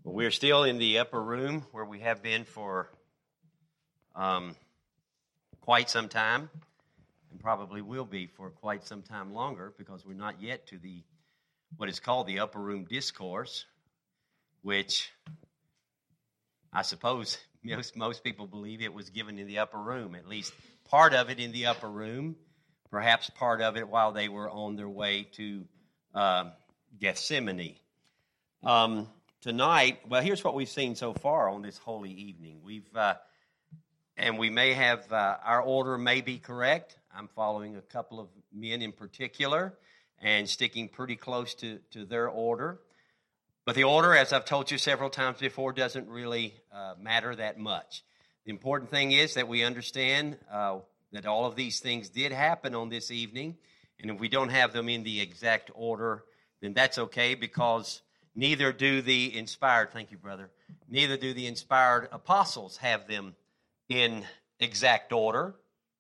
We're still in the upper room where we have been for quite some time, and probably will be for quite some time longer, because we're not yet to the what is called the upper room discourse, which I suppose most people believe it was given in the upper room, at least part of it in the upper room, perhaps part of it while they were on their way to Gethsemane. Tonight, well, here's what we've seen so far on this holy evening. And we may have, our order may be correct. I'm following a couple of men in particular and sticking pretty close to their order. But the order, as I've told you several times before, doesn't really matter that much. The important thing is that we understand that all of these things did happen on this evening. And if we don't have them in the exact order, then that's okay, because neither do the inspired, thank you, brother, neither do the inspired apostles have them in exact order,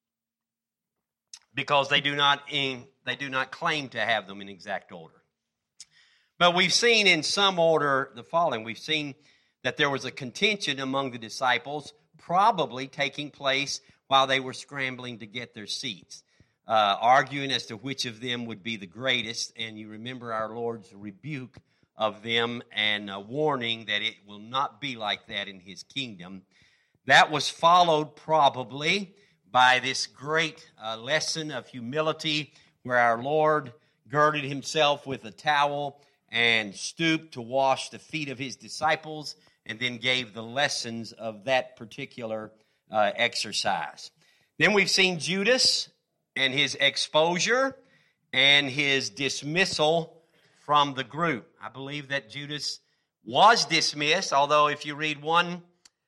because they do not claim to have them in exact order. But we've seen in some order the following. We've seen that there was a contention among the disciples, probably taking place while they were scrambling to get their seats, arguing as to which of them would be the greatest. And you remember our Lord's rebuke of them and a warning that it will not be like that in his kingdom. That was followed probably by this great lesson of humility, where our Lord girded himself with a towel and stooped to wash the feet of his disciples, and then gave the lessons of that particular exercise. Then we've seen Judas and his exposure and his dismissal from the group. I believe that Judas was dismissed, although if you read one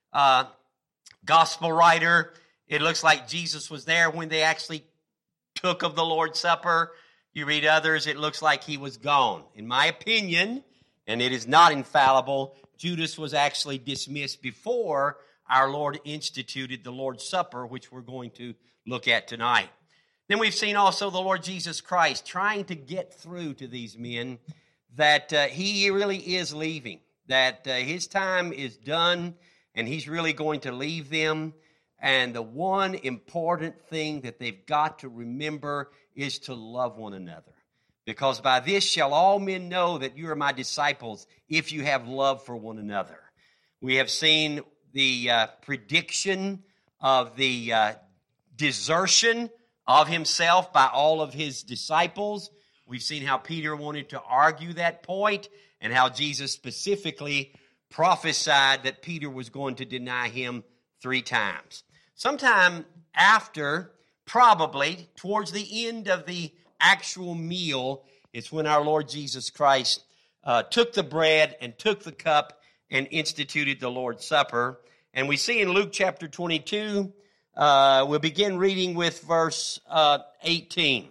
gospel writer, it looks like Jesus was there when they actually took of the Lord's Supper. You read others, it looks like he was gone. In my opinion, and it is not infallible, Judas was actually dismissed before our Lord instituted the Lord's Supper, which we're going to look at tonight. Then we've seen also the Lord Jesus Christ trying to get through to these men that he really is leaving, that his time is done, and he's really going to leave them. And the one important thing that they've got to remember is to love one another. Because by this shall all men know that you are my disciples, if you have love for one another. We have seen the prediction of the desertion of himself by all of his disciples. We've seen how Peter wanted to argue that point, and how Jesus specifically prophesied that Peter was going to deny him 3 times. Sometime after, probably towards the end of the actual meal, it's when our Lord Jesus Christ took the bread and took the cup and instituted the Lord's Supper. And we see in Luke chapter 22, we'll begin reading with verse 18.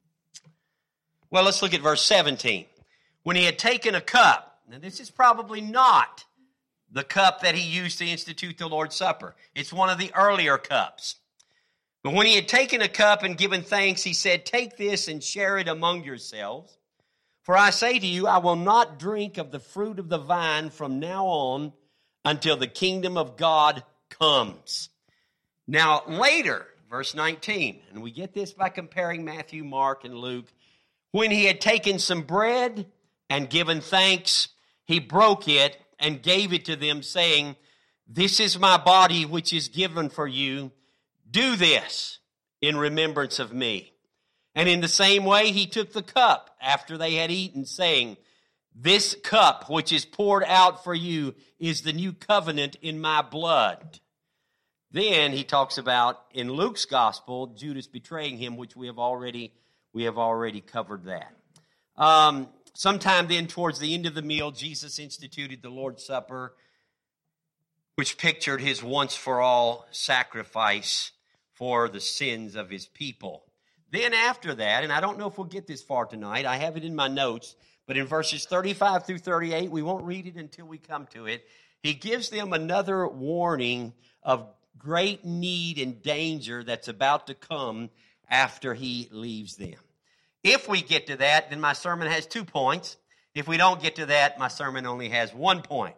Well, let's look at verse 17. When he had taken a cup, now this is probably not the cup that he used to institute the Lord's Supper. It's one of the earlier cups. But when he had taken a cup and given thanks, he said, "Take this and share it among yourselves. For I say to you, I will not drink of the fruit of the vine from now on until the kingdom of God comes." Now later, verse 19, and we get this by comparing Matthew, Mark, and Luke. When he had taken some bread and given thanks, he broke it and gave it to them, saying, "This is my body which is given for you. Do this in remembrance of me." And in the same way he took the cup after they had eaten, saying, "This cup which is poured out for you is the new covenant in my blood." Then he talks about, in Luke's gospel, Judas betraying him, which we have already covered that. Sometime then towards the end of the meal, Jesus instituted the Lord's Supper, which pictured his once-for-all sacrifice for the sins of his people. Then after that, and I don't know if we'll get this far tonight, I have it in my notes, but in verses 35 through 38, we won't read it until we come to it, he gives them another warning of great need and danger that's about to come after he leaves them. If we get to that, then my sermon has 2 points. If we don't get to that, my sermon only has 1 point.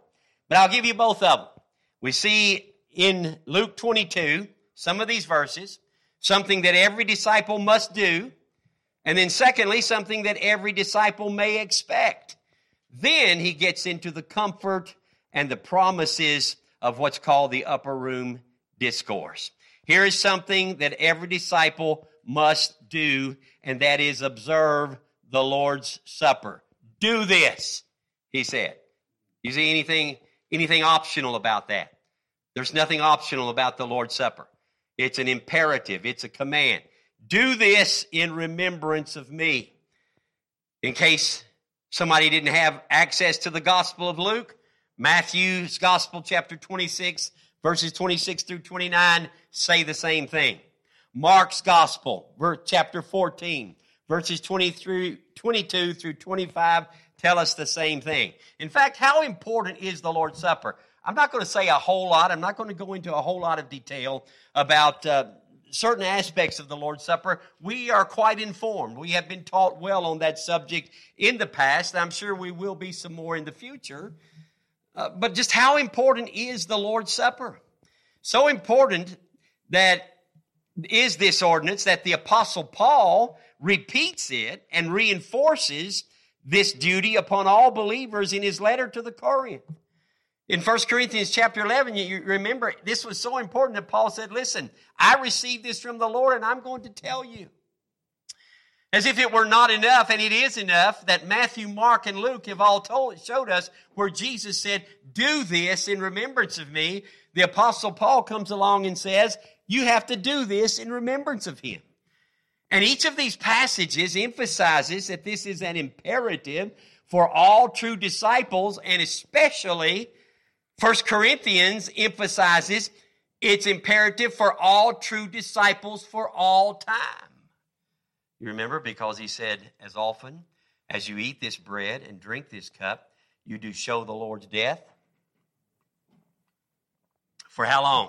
But I'll give you both of them. We see in Luke 22, some of these verses, something that every disciple must do, and then secondly, something that every disciple may expect. Then he gets into the comfort and the promises of what's called the upper room discourse. Here is something that every disciple must do, and that is observe the Lord's Supper. Do this, he said. You see anything optional about that? There's nothing optional about the Lord's Supper. It's an imperative. It's a command. Do this in remembrance of me. In case somebody didn't have access to the Gospel of Luke, Matthew's Gospel, chapter 26, verses 26 through 29, say the same thing. Mark's Gospel, chapter 14, verses 22 through 25, tell us the same thing. In fact, how important is the Lord's Supper? I'm not going to say a whole lot. I'm not going to go into a whole lot of detail about certain aspects of the Lord's Supper. We are quite informed. We have been taught well on that subject in the past. I'm sure we will be some more in the future. But just how important is the Lord's Supper? So important that is this ordinance that the Apostle Paul repeats it and reinforces this duty upon all believers in his letter to the Corinth. In 1 Corinthians chapter 11, you remember, this was so important that Paul said, listen, I received this from the Lord and I'm going to tell you. As if it were not enough, and it is enough, that Matthew, Mark, and Luke have all showed us where Jesus said, do this in remembrance of me. The Apostle Paul comes along and says, you have to do this in remembrance of him. And each of these passages emphasizes that this is an imperative for all true disciples, and especially 1 Corinthians emphasizes it's imperative for all true disciples for all time. You remember, because he said, as often as you eat this bread and drink this cup, you do show the Lord's death. For how long?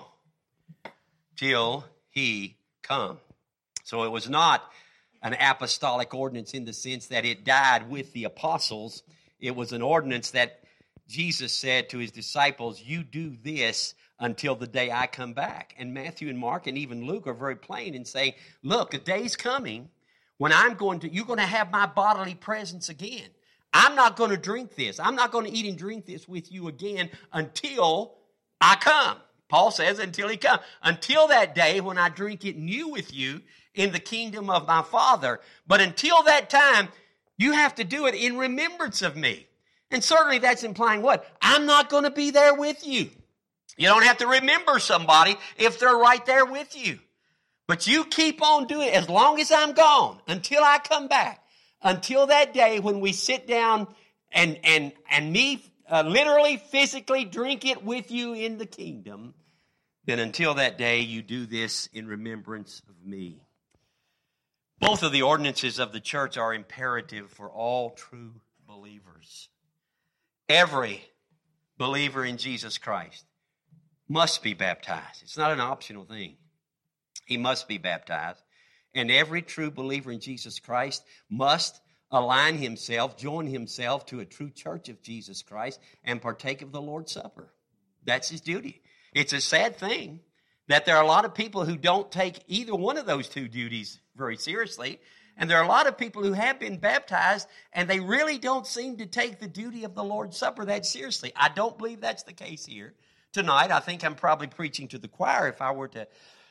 Till he come. So it was not an apostolic ordinance in the sense that it died with the apostles. It was an ordinance that Jesus said to his disciples, you do this until the day I come back. And Matthew and Mark and even Luke are very plain in saying, look, a day's coming when you're going to have my bodily presence again. I'm not going to drink this. I'm not going to eat and drink this with you again until I come. Paul says, until he comes. Until that day when I drink it new with you in the kingdom of my Father. But until that time, you have to do it in remembrance of me. And certainly that's implying what? I'm not going to be there with you. You don't have to remember somebody if they're right there with you. But you keep on doing it as long as I'm gone, until I come back. Until that day when we sit down and me literally, physically drink it with you in the kingdom, then until that day you do this in remembrance of me. Both of the ordinances of the church are imperative for all true believers. Every believer in Jesus Christ must be baptized. It's not an optional thing. He must be baptized. And every true believer in Jesus Christ must align himself, join himself to a true church of Jesus Christ and partake of the Lord's Supper. That's his duty. It's a sad thing that there are a lot of people who don't take either one of those two duties very seriously. And there are a lot of people who have been baptized and they really don't seem to take the duty of the Lord's Supper that seriously. I don't believe that's the case here tonight. I think I'm probably preaching to the choir if I were to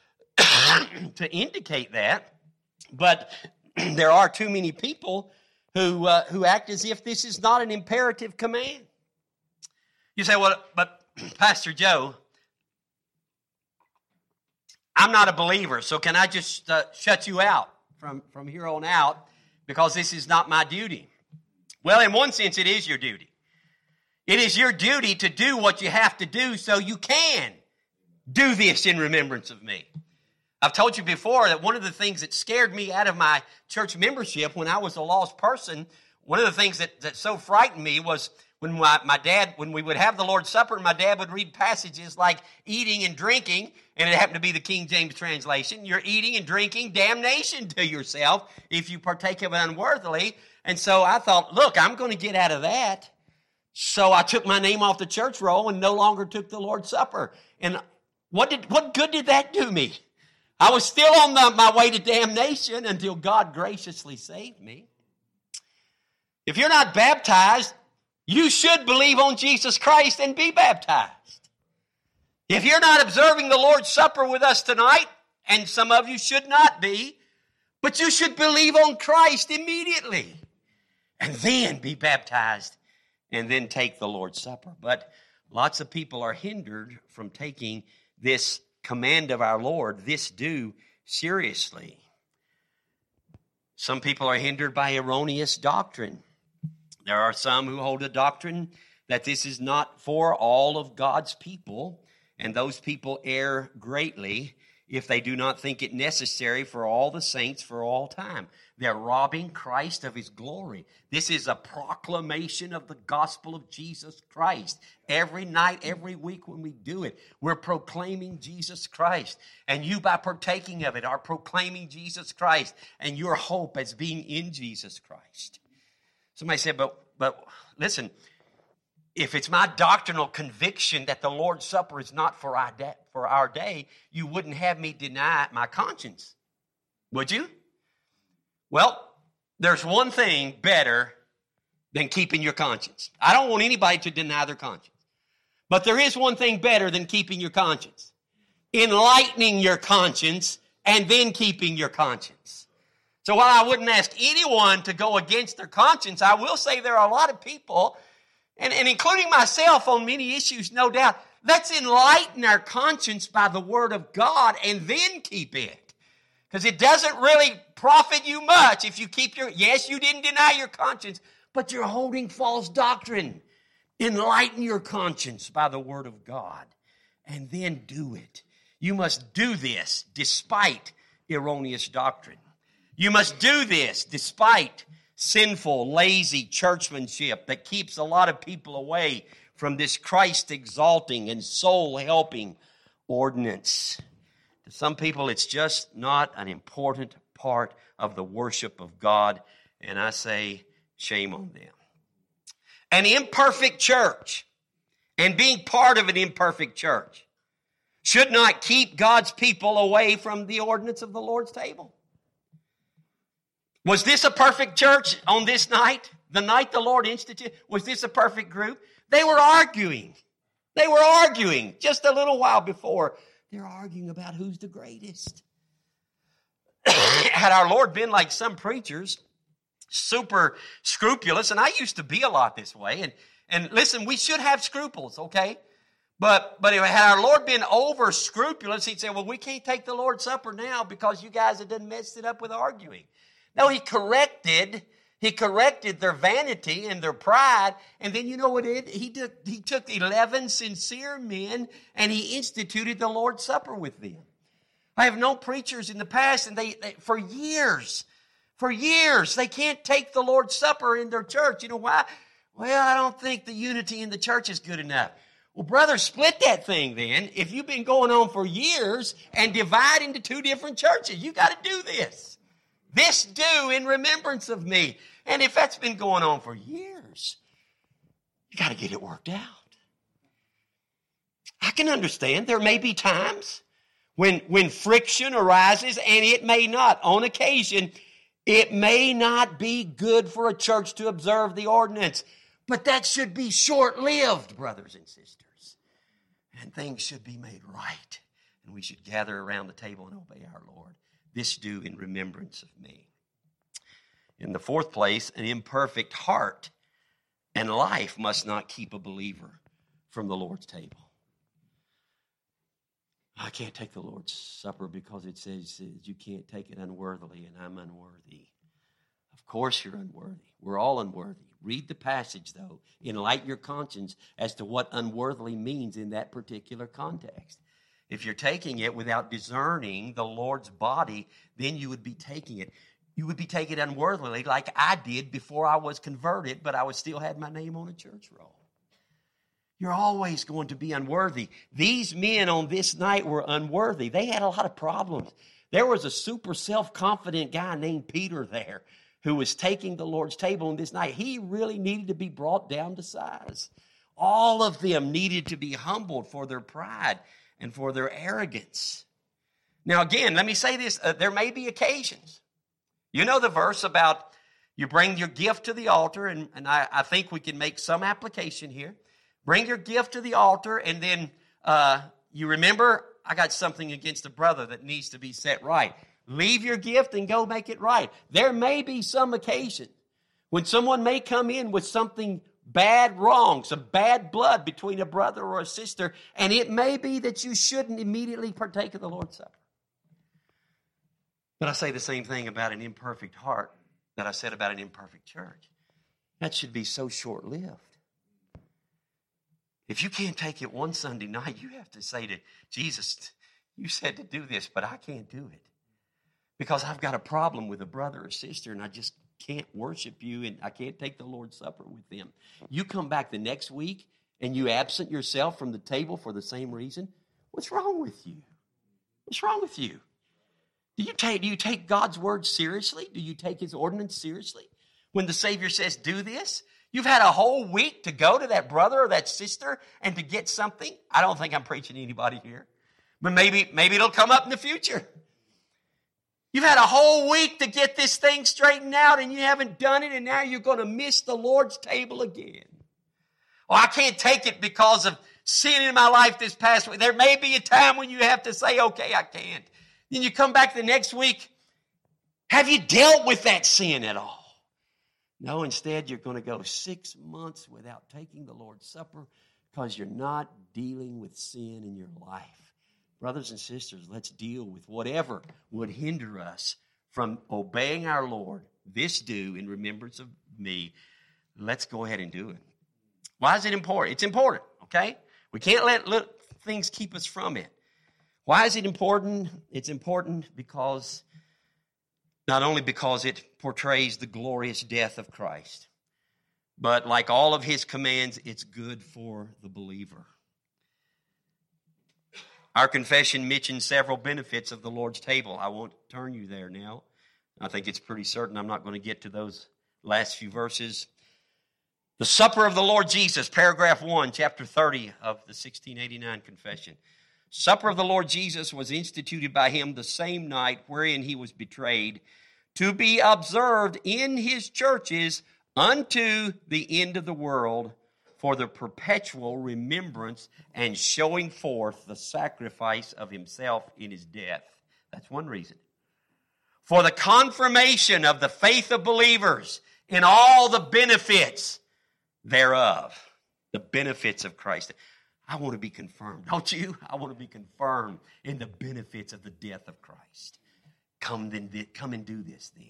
to indicate that. But there are too many people who act as if this is not an imperative command. You say, well, but Pastor Joe, I'm not a believer, so can I just shut you out from here on out because this is not my duty? Well, in one sense, it is your duty. It is your duty to do what you have to do so you can do this in remembrance of me. I've told you before that one of the things that scared me out of my church membership when I was a lost person, one of the things that so frightened me was when my dad, when we would have the Lord's Supper, my dad would read passages like eating and drinking, and it happened to be the King James translation. You're eating and drinking damnation to yourself if you partake of it unworthily. And so I thought, look, I'm going to get out of that So I took my name off the church roll and no longer took the Lord's Supper. And what good did that do me? I was still on my way to damnation until God graciously saved me. If you're not baptized, you should believe on Jesus Christ and be baptized. If you're not observing the Lord's Supper with us tonight, and some of you should not be, but you should believe on Christ immediately and then be baptized and then take the Lord's Supper. But lots of people are hindered from taking this command of our Lord, this do, seriously. Some people are hindered by erroneous doctrine. There are some who hold a doctrine that this is not for all of God's people, and those people err greatly if they do not think it necessary for all the saints for all time. They're robbing Christ of his glory. This is a proclamation of the gospel of Jesus Christ. Every night, every week when we do it, we're proclaiming Jesus Christ. And you, by partaking of it, are proclaiming Jesus Christ and your hope as being in Jesus Christ. Somebody said, but listen, if it's my doctrinal conviction that the Lord's Supper is not for our day, you wouldn't have me deny my conscience, would you? Well, there's one thing better than keeping your conscience. I don't want anybody to deny their conscience. But there is one thing better than keeping your conscience. Enlightening your conscience and then keeping your conscience. So while I wouldn't ask anyone to go against their conscience, I will say there are a lot of people, and including myself on many issues, no doubt, let's enlighten our conscience by the Word of God and then keep it. Because it doesn't really profit you much if you keep yes, you didn't deny your conscience, but you're holding false doctrine. Enlighten your conscience by the Word of God and then do it. You must do this despite erroneous doctrine. You must do this despite sinful, lazy churchmanship that keeps a lot of people away from this Christ-exalting and soul-helping ordinance. To some people, it's just not an important part of the worship of God, and I say, shame on them. An imperfect church and being part of an imperfect church should not keep God's people away from the ordinance of the Lord's table. Was this a perfect church on this night? The night the Lord instituted, was this a perfect group? They were arguing. They were arguing just a little while before. They're arguing about who's the greatest. Had our Lord been like some preachers, super scrupulous, and I used to be a lot this way, and listen, we should have scruples, okay? But if had our Lord been over scrupulous, he'd say, well, we can't take the Lord's Supper now because you guys have done messed it up with arguing. No, he corrected their vanity and their pride, and then you know what he did? He took 11 sincere men and he instituted the Lord's Supper with them. I have known preachers in the past, and they for years, they can't take the Lord's Supper in their church. You know why? Well, I don't think the unity in the church is good enough. Well, brother, split that thing then. If you've been going on for years and divide into two different churches, you got to do this. This do in remembrance of me. And if that's been going on for years, you got to get it worked out. I can understand there may be times when friction arises, and it may not. On occasion, it may not be good for a church to observe the ordinance. But that should be short-lived, brothers and sisters. And things should be made right. And we should gather around the table and obey our Lord. This do in remembrance of me. In the fourth place, an imperfect heart and life must not keep a believer from the Lord's table. I can't take the Lord's Supper because it says you can't take it unworthily, and I'm unworthy. Of course you're unworthy. We're all unworthy. Read the passage, though. Enlighten your conscience as to what unworthily means in that particular context. If you're taking it without discerning the Lord's body, then you would be taking it. You would be taking it unworthily like I did before I was converted, but I still had my name on a church roll. You're always going to be unworthy. These men on this night were unworthy. They had a lot of problems. There was a super self-confident guy named Peter there who was taking the Lord's table on this night, he really needed to be brought down to size. All of them needed to be humbled for their pride and for their arrogance. Now, again, let me say this. There may be occasions. You know the verse about you bring your gift to the altar, and I think we can make some application here. Bring your gift to the altar, and then you remember, I got something against a brother that needs to be set right. Leave your gift and go make it right. There may be some occasion when someone may come in with something bad wrong, some bad blood between a brother or a sister, and it may be that you shouldn't immediately partake of the Lord's Supper. But I say the same thing about an imperfect heart that I said about an imperfect church. That should be so short-lived. If you can't take it one Sunday night, you have to say to Jesus, you said to do this, but I can't do it. Because I've got a problem with a brother or sister, and I just can't worship you, and I can't take the Lord's Supper with them. You come back the next week, and you absent yourself from the table for the same reason. What's wrong with you? What's wrong with you? Do you take God's word seriously? Do you take his ordinance seriously? When the Savior says, do this, you've had a whole week to go to that brother or that sister and to get something. I don't think I'm preaching to anybody here, but maybe it'll come up in the future. You've had a whole week to get this thing straightened out, and you haven't done it, and now you're going to miss the Lord's table again. Oh, I can't take it because of sin in my life this past week. There may be a time when you have to say, okay, I can't. Then you come back the next week. Have you dealt with that sin at all? No, instead you're going to go 6 months without taking the Lord's Supper because you're not dealing with sin in your life. Brothers and sisters, let's deal with whatever would hinder us from obeying our Lord. This do in remembrance of me. Let's go ahead and do it. Why is it important? It's important, okay? We can't let things keep us from it. Why is it important? It's important because, not only because it portrays the glorious death of Christ, but like all of his commands, it's good for the believer. Our confession mentions several benefits of the Lord's table. I won't turn you there now. I think it's pretty certain I'm not going to get to those last few verses. The supper of the Lord Jesus, paragraph 1, chapter 30 of the 1689 confession. Supper of the Lord Jesus was instituted by him the same night wherein he was betrayed, to be observed in his churches unto the end of the world, for the perpetual remembrance and showing forth the sacrifice of himself in his death. That's one reason. For the confirmation of the faith of believers in all the benefits thereof. The benefits of Christ. I want to be confirmed, don't you? I want to be confirmed in the benefits of the death of Christ. Come and do this then.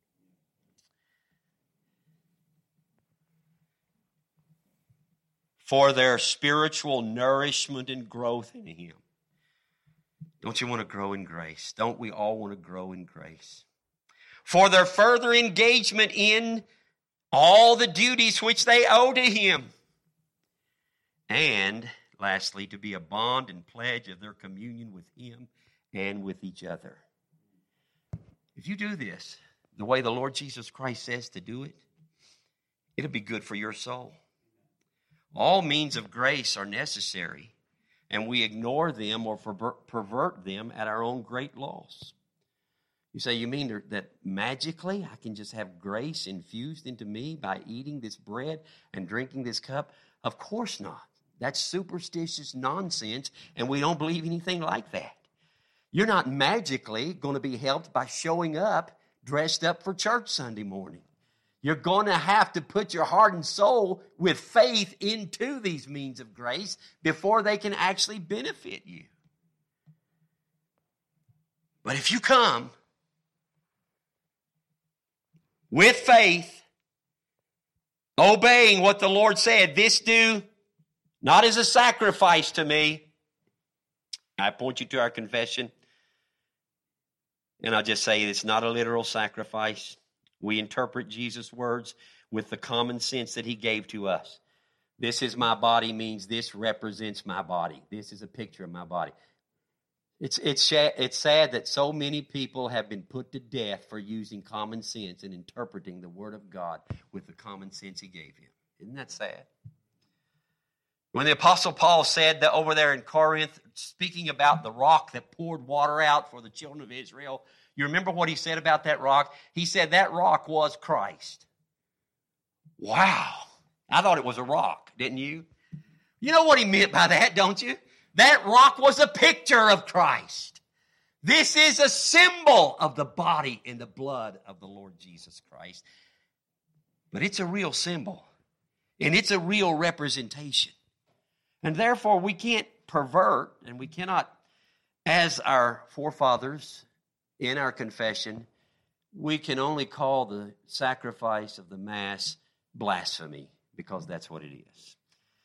For their spiritual nourishment and growth in him. Don't you want to grow in grace? Don't we all want to grow in grace? For their further engagement in all the duties which they owe to him. And lastly, to be a bond and pledge of their communion with him and with each other. If you do this the way the Lord Jesus Christ says to do it, it'll be good for your soul. All means of grace are necessary, and we ignore them or pervert them at our own great loss. You say, you mean that magically I can just have grace infused into me by eating this bread and drinking this cup? Of course not. That's superstitious nonsense, and we don't believe anything like that. You're not magically going to be helped by showing up dressed up for church Sunday morning. You're going to have to put your heart and soul with faith into these means of grace before they can actually benefit you. But if you come with faith, obeying what the Lord said, this do not as a sacrifice to me. I point you to our confession. And I'll just say it's not a literal sacrifice. We interpret Jesus' words with the common sense that he gave to us. This is my body means this represents my body. This is a picture of my body. It's sad that so many people have been put to death for using common sense and interpreting the Word of God with the common sense He gave him. Isn't that sad? When the Apostle Paul said that over there in Corinth, speaking about the rock that poured water out for the children of Israel, you remember what he said about that rock? He said that rock was Christ. Wow. I thought it was a rock, didn't you? You know what he meant by that, don't you? That rock was a picture of Christ. This is a symbol of the body and the blood of the Lord Jesus Christ. But it's a real symbol. And it's a real representation. And therefore we can't pervert, and we cannot, as our forefathers in our confession, we can only call the sacrifice of the Mass blasphemy, because that's what it is.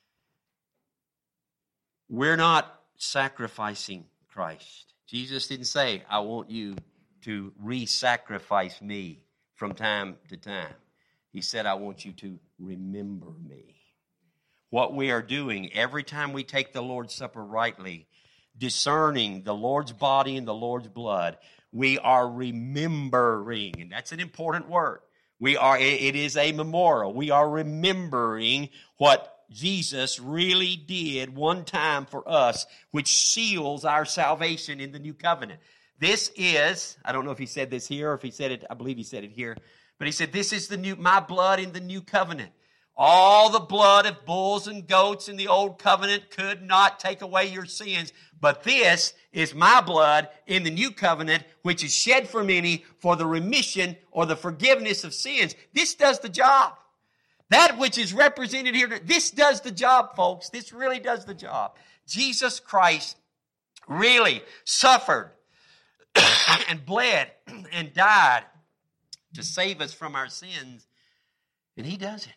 We're not sacrificing Christ. Jesus didn't say, I want you to re-sacrifice me from time to time. He said, I want you to remember me. What we are doing every time we take the Lord's Supper rightly, discerning the Lord's body and the Lord's blood, we are remembering. And that's an important word. It is a memorial. We are remembering what Jesus really did one time for us, which seals our salvation in the new covenant. This is, I don't know if he said this here or if he said it, I believe he said it here, but he said, this is my blood in the new covenant. All the blood of bulls and goats in the old covenant could not take away your sins, but this is my blood in the new covenant, which is shed for many for the remission or the forgiveness of sins. This does the job. That which is represented here, this does the job, folks. This really does the job. Jesus Christ really suffered and bled and died to save us from our sins, and He does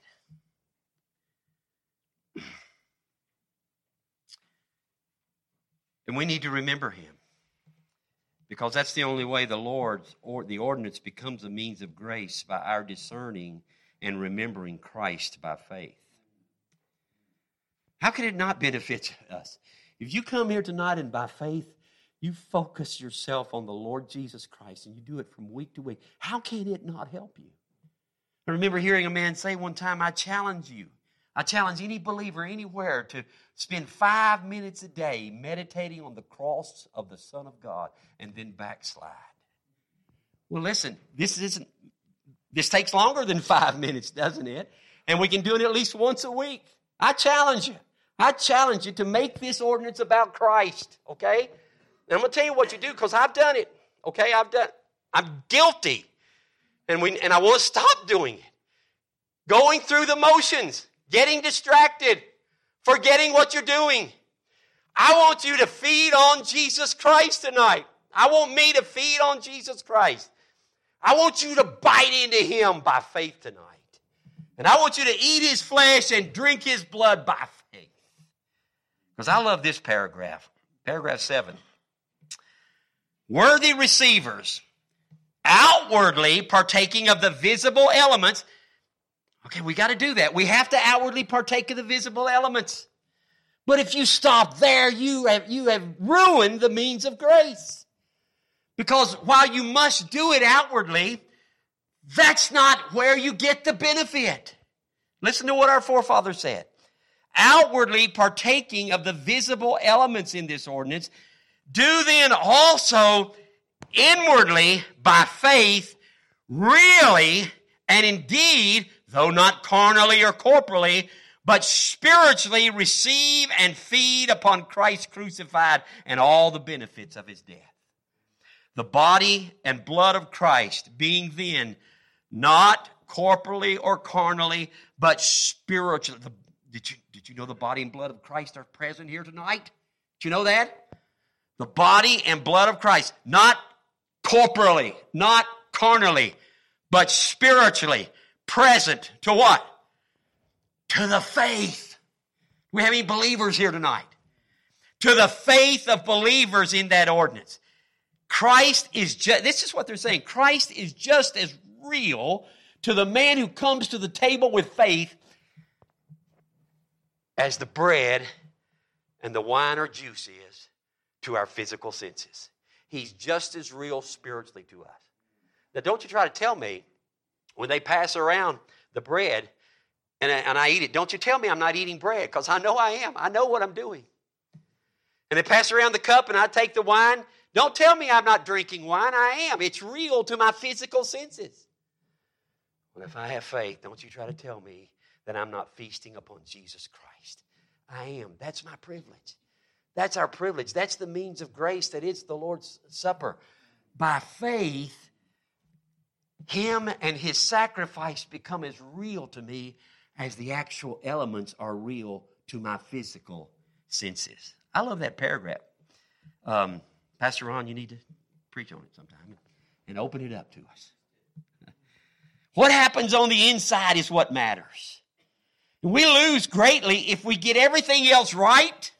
it. And we need to remember Him, because that's the only way the ordinance becomes a means of grace, by our discerning and remembering Christ by faith. How can it not benefit us? If you come here tonight and by faith you focus yourself on the Lord Jesus Christ and you do it from week to week, how can it not help you? I remember hearing a man say one time, I challenge any believer anywhere to spend 5 minutes a day meditating on the cross of the Son of God and then backslide. Well, listen, this takes longer than 5 minutes, doesn't it? And we can do it at least once a week. I challenge you to make this ordinance about Christ, okay? And I'm going to tell you what you do, because I've done it, okay? I'm guilty. And I want to stop doing it. Going through the motions, getting distracted, forgetting what you're doing. I want you to feed on Jesus Christ tonight. I want me to feed on Jesus Christ. I want you to bite into Him by faith tonight. And I want you to eat His flesh and drink His blood by faith. Because I love this paragraph. Paragraph 7. Worthy receivers, outwardly partaking of the visible elements. Okay, we got to do that. We have to outwardly partake of the visible elements. But if you stop there, you have ruined the means of grace. Because while you must do it outwardly, that's not where you get the benefit. Listen to what our forefathers said. Outwardly partaking of the visible elements in this ordinance, do then also inwardly by faith really and indeed, though not carnally or corporally, but spiritually receive and feed upon Christ crucified and all the benefits of His death. The body and blood of Christ being then not corporally or carnally, but spiritually. Did you know the body and blood of Christ are present here tonight? Did you know that? The body and blood of Christ, not corporally, not carnally, but spiritually present to what? To the faith. Do we have any believers here tonight? To the faith of believers in that ordinance. Christ is just, this is what they're saying, Christ is just as real to the man who comes to the table with faith as the bread and the wine or juice is to our physical senses. He's just as real spiritually to us. Now, don't you try to tell me when they pass around the bread and I eat it, don't you tell me I'm not eating bread, because I know I am. I know what I'm doing. And they pass around the cup and I take the wine, don't tell me I'm not drinking wine. I am. It's real to my physical senses. Well, if I have faith, don't you try to tell me that I'm not feasting upon Jesus Christ. I am. That's my privilege. That's our privilege. That's the means of grace that is the Lord's Supper. By faith, Him and His sacrifice become as real to me as the actual elements are real to my physical senses. I love that paragraph. Pastor Ron, you need to preach on it sometime and open it up to us. What happens on the inside is what matters. We lose greatly if we get everything else right.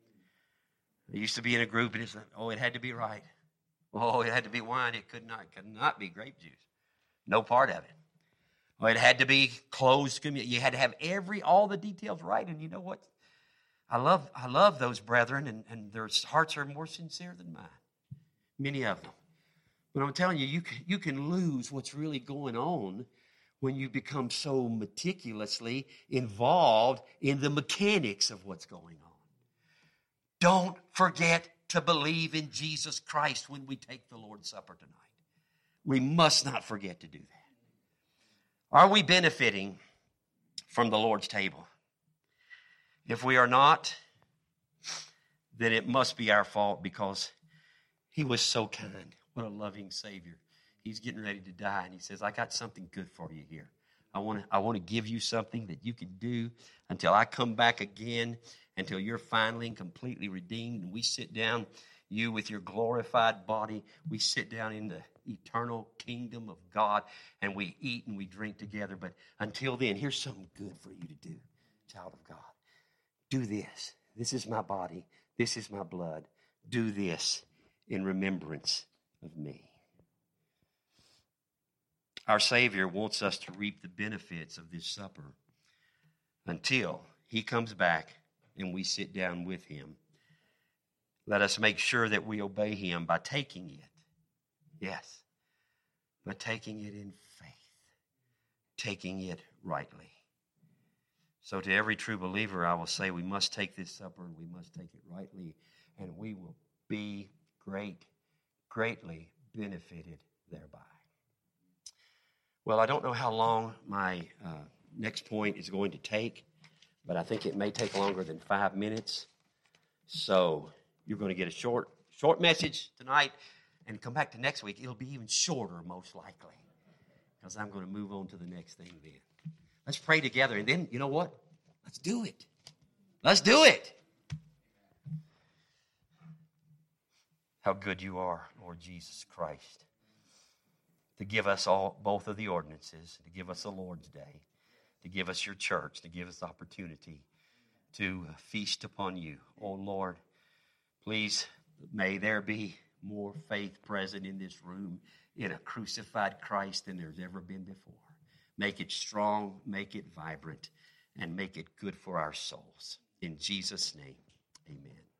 I used to be in a group and it's like, it had to be right. Oh, it had to be wine. It could not be grape juice. No part of it. Oh, it had to be closed communion. You had to have all the details right. And you know what? I love those brethren, and their hearts are more sincere than mine. Many of them. But I'm telling you, you can lose what's really going on when you become so meticulously involved in the mechanics of what's going on. Don't forget to believe in Jesus Christ when we take the Lord's Supper tonight. We must not forget to do that. Are we benefiting from the Lord's table? If we are not, then it must be our fault, because He was so kind. What a loving Savior. He's getting ready to die, and He says, I got something good for you here. I want to give you something that you can do until I come back again, until you're finally and completely redeemed. And we sit down, you with your glorified body, we sit down in the eternal kingdom of God, and we eat and we drink together. But until then, here's something good for you to do, child of God. Do this. This is my body. This is my blood. Do this in remembrance of me. Our Savior wants us to reap the benefits of this supper until He comes back and we sit down with Him. Let us make sure that we obey Him by taking it. Yes, by taking it in faith, taking it rightly. So to every true believer, I will say we must take this supper and we must take it rightly, and we will be greatly benefited thereby. Well, I don't know how long my next point is going to take, but I think it may take longer than 5 minutes. So you're going to get a short message tonight, and come back to next week. It'll be even shorter, most likely, because I'm going to move on to the next thing then. Let's pray together, and then, you know what? Let's do it. Let's do it. How good you are, Lord Jesus Christ, to give us both of the ordinances, to give us the Lord's Day, to give us your church, to give us the opportunity to feast upon you. Oh, Lord, please, may there be more faith present in this room in a crucified Christ than there's ever been before. Make it strong, make it vibrant, and make it good for our souls. In Jesus' name, amen.